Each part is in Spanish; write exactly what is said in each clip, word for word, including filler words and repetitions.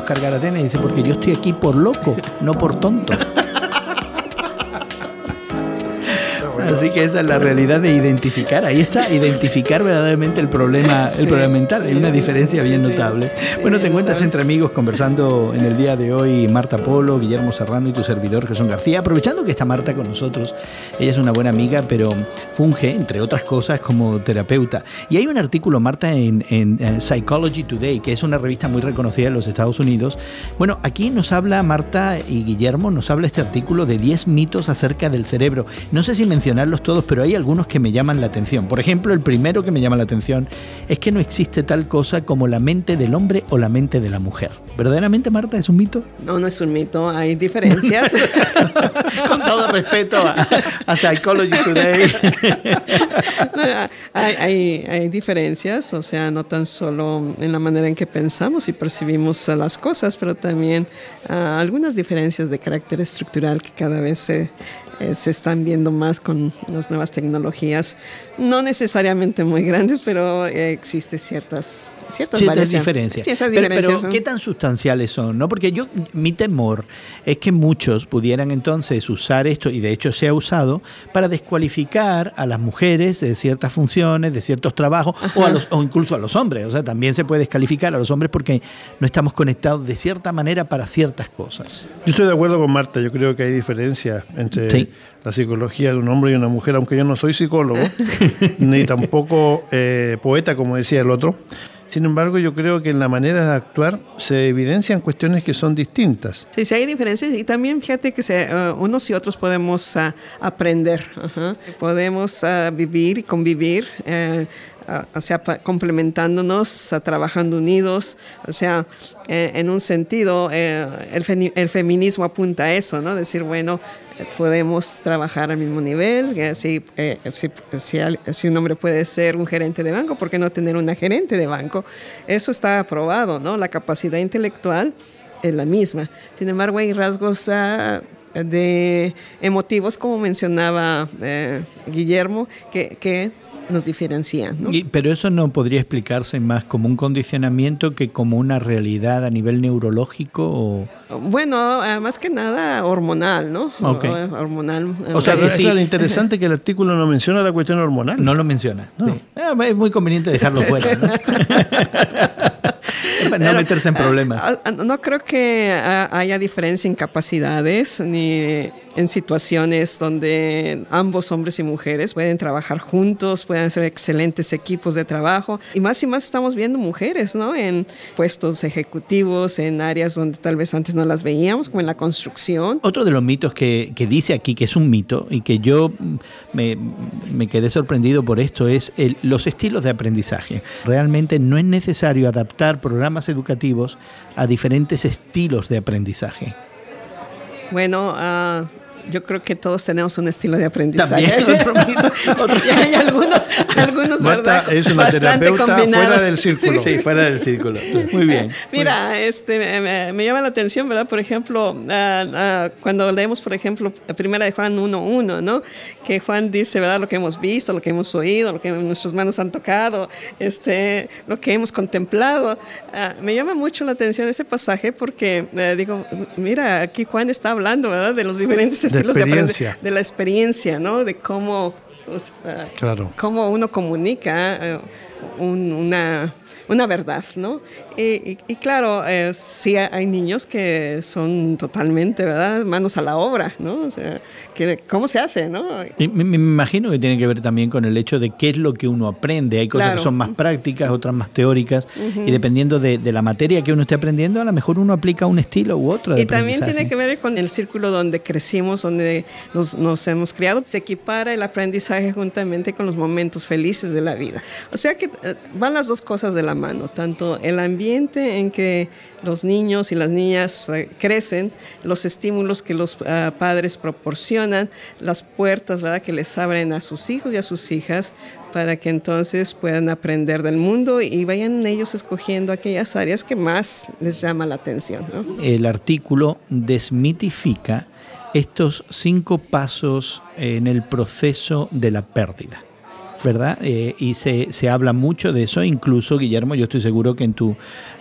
cargar arena, y dice, porque yo estoy aquí por loco, no por tonto. Así que esa es la realidad de identificar. Ahí está, identificar verdaderamente el problema, sí, el problema mental. Hay una diferencia bien sí, notable. Sí, bueno, te encuentras entre amigos conversando en el día de hoy Marta Polo, Guillermo Serrano y tu servidor Jesús García. Aprovechando que está Marta con nosotros, ella es una buena amiga, pero funge, entre otras cosas, como terapeuta. Y hay un artículo, Marta, en, en, en Psychology Today, que es una revista muy reconocida en los Estados Unidos. Bueno, aquí nos habla Marta y Guillermo, nos habla este artículo de diez mitos acerca del cerebro. No sé si mencionar todos, pero hay algunos que me llaman la atención. Por ejemplo, el primero que me llama la atención es que no existe tal cosa como la mente del hombre o la mente de la mujer. ¿Verdaderamente, Marta, es un mito? No, no es un mito, hay diferencias. Con todo respeto a, a Psychology Today. No, hay, hay, hay diferencias, o sea, no tan solo en la manera en que pensamos y percibimos las cosas, pero también uh, algunas diferencias de carácter estructural que cada vez se Eh, se están viendo más con las nuevas tecnologías, no necesariamente muy grandes, pero eh, existen ciertas ciertas, ciertas diferencias. Ciertas pero, diferencias pero ¿qué tan sustanciales son? ¿No? Porque yo, mi temor es que muchos pudieran entonces usar esto, y de hecho se ha usado, para descualificar a las mujeres de ciertas funciones, de ciertos trabajos, o, a los, o incluso a los hombres. O sea, también se puede descalificar a los hombres porque no estamos conectados de cierta manera para ciertas cosas. Yo estoy de acuerdo con Marta, yo creo que hay diferencia entre sí. la psicología de un hombre y una mujer, aunque yo no soy psicólogo, ni tampoco eh, poeta, como decía el otro. Sin embargo, yo creo que en la manera de actuar se evidencian cuestiones que son distintas. Sí, sí hay diferencias, y también fíjate que se, uh, unos y otros podemos uh, aprender, uh-huh. podemos uh, vivir y convivir, uh, Uh, o sea, pa- complementándonos, uh, trabajando unidos, o sea, eh, en un sentido, eh, el, fe- el feminismo apunta a eso, ¿no? Decir, bueno, eh, podemos trabajar al mismo nivel, eh, si, eh, si, si, si un hombre puede ser un gerente de banco, ¿por qué no tener una gerente de banco? Eso está aprobado, ¿no? La capacidad intelectual es la misma. Sin embargo, hay rasgos uh, de emotivos, como mencionaba eh, Guillermo, que... que nos diferencian, ¿no? Y, pero eso no podría explicarse más como un condicionamiento que como una realidad a nivel neurológico o... Bueno, más que nada hormonal, ¿no? Okay. Hormonal. O sea, que sí. Claro, interesante que el artículo no menciona la cuestión hormonal. No lo menciona. No. Sí. Es muy conveniente dejarlo fuera, ¿no? Para no meterse en problemas. No creo que haya diferencia en capacidades ni en situaciones donde ambos hombres y mujeres pueden trabajar juntos, pueden ser excelentes equipos de trabajo. Y más y más estamos viendo mujeres, ¿no? En puestos ejecutivos, en áreas donde tal vez antes no las veíamos, como en la construcción. Otro de los mitos que, que dice aquí que es un mito y que yo me, me quedé sorprendido por esto es el, los estilos de aprendizaje. Realmente no es necesario adaptar programas educativos a diferentes estilos de aprendizaje. Bueno, uh, yo creo que todos tenemos un estilo de aprendizaje. También, otro mito, otro... Y hay algunos, algunos Marta ¿verdad? es una Bastante terapeuta combinados. Fuera del círculo. Sí, fuera del círculo. Muy bien. Mira, muy... este, me, me llama la atención, ¿verdad? Por ejemplo, uh, uh, cuando leemos, por ejemplo, la primera de Juan uno uno, ¿no? Que Juan dice, ¿verdad? Lo que hemos visto, lo que hemos oído, lo que nuestras manos han tocado, este, lo que hemos contemplado. Uh, me llama mucho la atención ese pasaje porque, uh, digo, mira, aquí Juan está hablando, ¿verdad? De los diferentes estilos de, de aprendizaje, de la experiencia, ¿no? De cómo, o sea, claro. cómo uno comunica uh, un, una... una verdad, ¿no? Y, y, y claro, eh, sí hay niños que son totalmente, ¿verdad? Manos a la obra, ¿no? O sea, que, ¿cómo se hace, no? Y me, me imagino que tiene que ver también con el hecho de qué es lo que uno aprende. Hay cosas claro. que son más prácticas, otras más teóricas, uh-huh. y dependiendo de, de la materia que uno esté aprendiendo, a lo mejor uno aplica un estilo u otro de Y también tiene que ver con el círculo donde crecimos, donde nos, nos hemos criado. Se equipara el aprendizaje juntamente con los momentos felices de la vida. O sea que eh, van las dos cosas de la mano, tanto el ambiente en que los niños y las niñas uh, crecen, los estímulos que los uh, padres proporcionan, las puertas, ¿verdad?, que les abren a sus hijos y a sus hijas para que entonces puedan aprender del mundo y vayan ellos escogiendo aquellas áreas que más les llama la atención, ¿no? El artículo desmitifica estos cinco pasos en el proceso de la pérdida, ¿verdad? Eh, y se, se habla mucho de eso, incluso, Guillermo, yo estoy seguro que en tu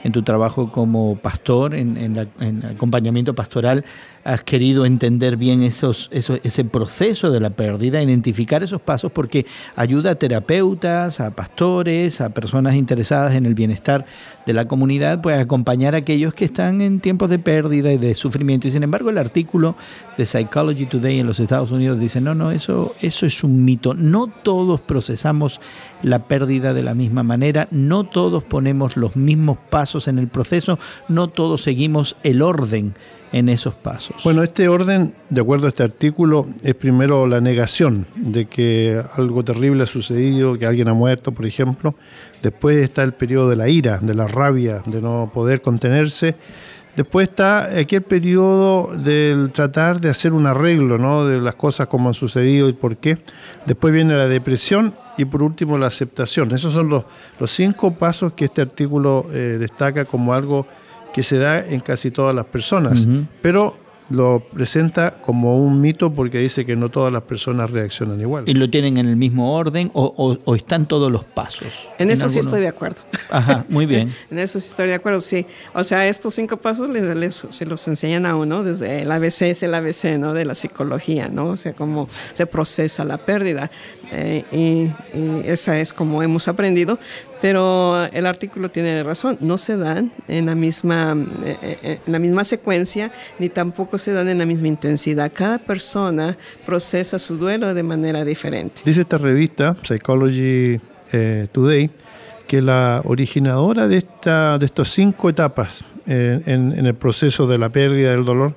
en tu trabajo como pastor, en, en, la, en acompañamiento pastoral, has querido entender bien esos, esos, ese proceso de la pérdida, identificar esos pasos, porque ayuda a terapeutas, a pastores, a personas interesadas en el bienestar de la comunidad, pues a acompañar a aquellos que están en tiempos de pérdida y de sufrimiento. Y sin embargo, el artículo de Psychology Today en los Estados Unidos dice, no, no, eso, eso es un mito. No todos procesamos la pérdida de la misma manera, no todos ponemos los mismos pasos en el proceso, no todos seguimos el orden en esos pasos. Bueno, este orden, de acuerdo a este artículo, es primero la negación de que algo terrible ha sucedido, que alguien ha muerto, por ejemplo. Después está el periodo de la ira, de la rabia, de no poder contenerse. Después está aquí el periodo del tratar de hacer un arreglo, ¿no?, de las cosas como han sucedido y por qué. Después viene la depresión y por último la aceptación. Esos son los, los cinco pasos que este artículo eh, destaca como algo que se da en casi todas las personas, uh-huh. pero lo presenta como un mito porque dice que no todas las personas reaccionan igual. ¿Y lo tienen en el mismo orden o, o, o están todos los pasos? En, en eso alguno? Sí estoy de acuerdo. Ajá, muy bien. En eso sí estoy de acuerdo, sí. O sea, estos cinco pasos les, les, se los enseñan a uno desde el A B C, es el A B C, ¿no?, de la psicología, ¿no? O sea, cómo se procesa la pérdida. Eh, y, y esa es como hemos aprendido. Pero el artículo tiene razón, no se dan en la misma, eh, en la misma secuencia, ni tampoco se dan en la misma intensidad. Cada persona procesa su duelo de manera diferente. Dice esta revista, Psychology eh, Today, que la originadora de, esta, de estas cinco etapas eh, en, en el proceso de la pérdida del dolor,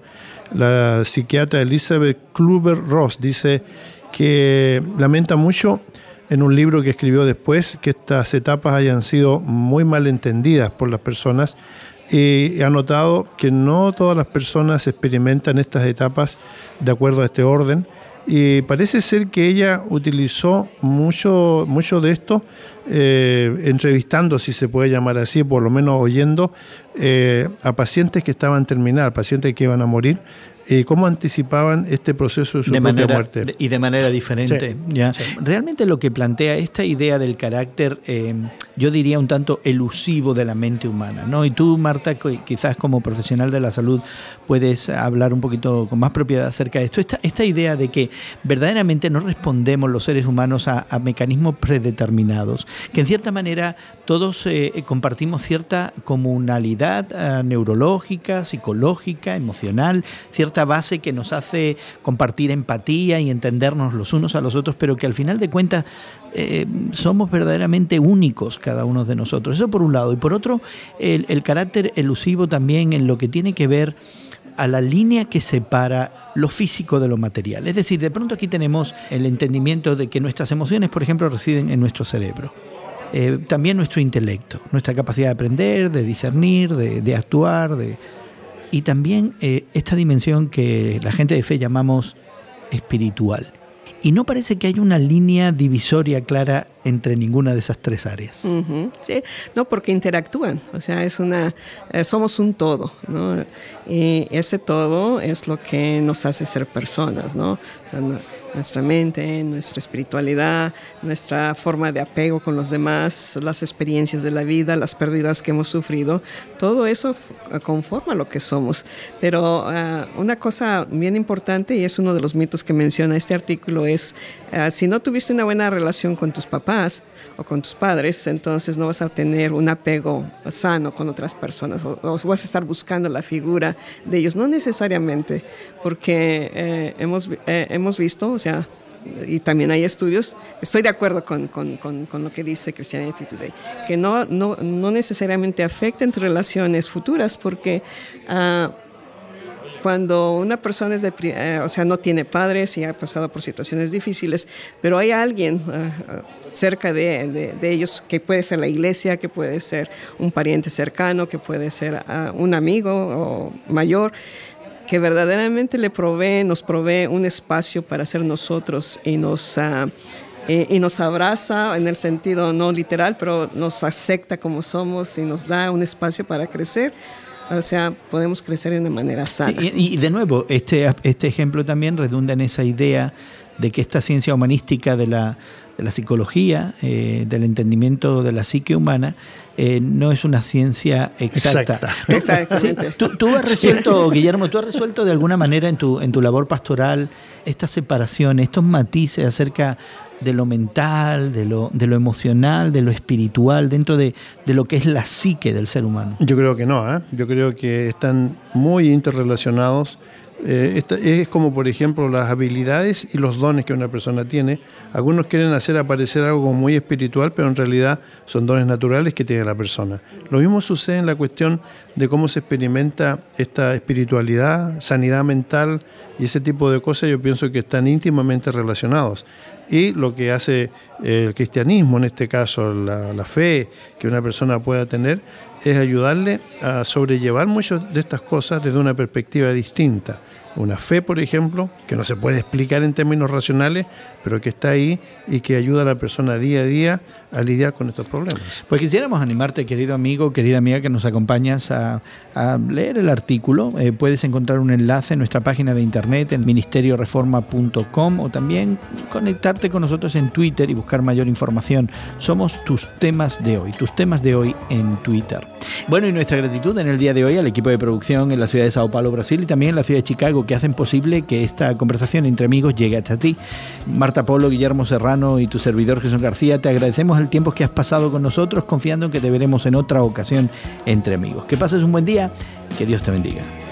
la psiquiatra Elizabeth Kluber-Ross, dice que lamenta mucho en un libro que escribió después que estas etapas hayan sido muy mal entendidas por las personas, y ha notado que no todas las personas experimentan estas etapas de acuerdo a este orden, y parece ser que ella utilizó mucho, mucho de esto eh, entrevistando, si se puede llamar así, por lo menos oyendo eh, a pacientes que estaban terminal, pacientes que iban a morir, y cómo anticipaban este proceso de su de propia manera, muerte. Y de manera diferente. Sí, ¿ya? sí. Realmente lo que plantea esta idea del carácter, eh, yo diría un tanto elusivo de la mente humana, ¿no? Y tú, Marta, quizás como profesional de la salud puedes hablar un poquito con más propiedad acerca de esto. Esta, esta idea de que verdaderamente no respondemos los seres humanos a, a mecanismos predeterminados, que en cierta manera todos eh, compartimos cierta comunalidad eh, neurológica, psicológica, emocional, cierta base que nos hace compartir empatía y entendernos los unos a los otros, pero que al final de cuentas eh, somos verdaderamente únicos cada uno de nosotros. Eso por un lado. Y por otro, el, el carácter elusivo también en lo que tiene que ver a la línea que separa lo físico de lo material. Es decir, de pronto aquí tenemos el entendimiento de que nuestras emociones, por ejemplo, residen en nuestro cerebro. Eh, también nuestro intelecto, nuestra capacidad de aprender, de discernir, de, de actuar, de... y también eh, esta dimensión que la gente de fe llamamos espiritual. Y no parece que haya una línea divisoria clara entre ninguna de esas tres áreas. Uh-huh. Sí, no, porque interactúan, o sea, es una, eh, somos un todo, ¿no? Y ese todo es lo que nos hace ser personas, ¿no? O sea, no, nuestra mente, nuestra espiritualidad, nuestra forma de apego con los demás, las experiencias de la vida, las pérdidas que hemos sufrido, todo eso f- conforma lo que somos. Pero uh, una cosa bien importante, y es uno de los mitos que menciona este artículo, es uh, si no tuviste una buena relación con tus papás o con tus padres, entonces no vas a tener un apego sano con otras personas, o, o vas a estar buscando la figura de ellos. No necesariamente, porque eh, hemos, eh, hemos visto, o sea, y también hay estudios, estoy de acuerdo con, con, con, con lo que dice Christianity Today, que no, no, no necesariamente afectan tus relaciones futuras, porque uh, cuando una persona es de, eh, o sea, no tiene padres y ha pasado por situaciones difíciles, pero hay alguien uh, cerca de, de, de ellos, que puede ser la iglesia, que puede ser un pariente cercano, que puede ser uh, un amigo o mayor, que verdaderamente le provee, nos provee un espacio para ser nosotros y nos, uh, eh, y nos abraza en el sentido no literal, pero nos acepta como somos y nos da un espacio para crecer. O sea, podemos crecer de una manera sana. Sí, y, y de nuevo, este, este ejemplo también redunda en esa idea de que esta ciencia humanística de la, de la psicología, eh, del entendimiento de la psique humana, eh, no es una ciencia exacta. Exacta. ¿Tú, Exactamente. ¿Tú, tú has resuelto, Guillermo, tú has resuelto de alguna manera en tu, en tu labor pastoral esta separación, estos matices acerca de lo mental, de lo, de lo emocional, de lo espiritual, dentro de, de lo que es la psique del ser humano? Yo creo que no, ¿eh? Yo creo que están muy interrelacionados. Eh, esta, es como, por ejemplo, las habilidades y los dones que una persona tiene. Algunos quieren hacer aparecer algo muy espiritual, pero en realidad son dones naturales que tiene la persona. Lo mismo sucede en la cuestión de cómo se experimenta esta espiritualidad, sanidad mental y ese tipo de cosas. Yo pienso que están íntimamente relacionados. Y lo que hace el cristianismo, en este caso la, la fe que una persona pueda tener, es ayudarle a sobrellevar muchas de estas cosas desde una perspectiva distinta. Una fe, por ejemplo, que no se puede explicar en términos racionales, pero que está ahí y que ayuda a la persona día a día a lidiar con estos problemas. Pues quisiéramos animarte, querido amigo, querida amiga, que nos acompañas a, a leer el artículo. Eh, puedes encontrar un enlace en nuestra página de internet, en ministerio reforma punto com, o también conectarte con nosotros en Twitter y buscar mayor información. Somos tus temas de hoy, tus temas de hoy en Twitter. Bueno, y nuestra gratitud en el día de hoy al equipo de producción en la ciudad de Sao Paulo, Brasil, y también en la ciudad de Chicago, que hacen posible que esta conversación entre amigos llegue hasta ti. Marta Polo, Guillermo Serrano y tu servidor Jesús García, te agradecemos el tiempo que has pasado con nosotros, confiando en que te veremos en otra ocasión entre amigos. Que pases un buen día y que Dios te bendiga.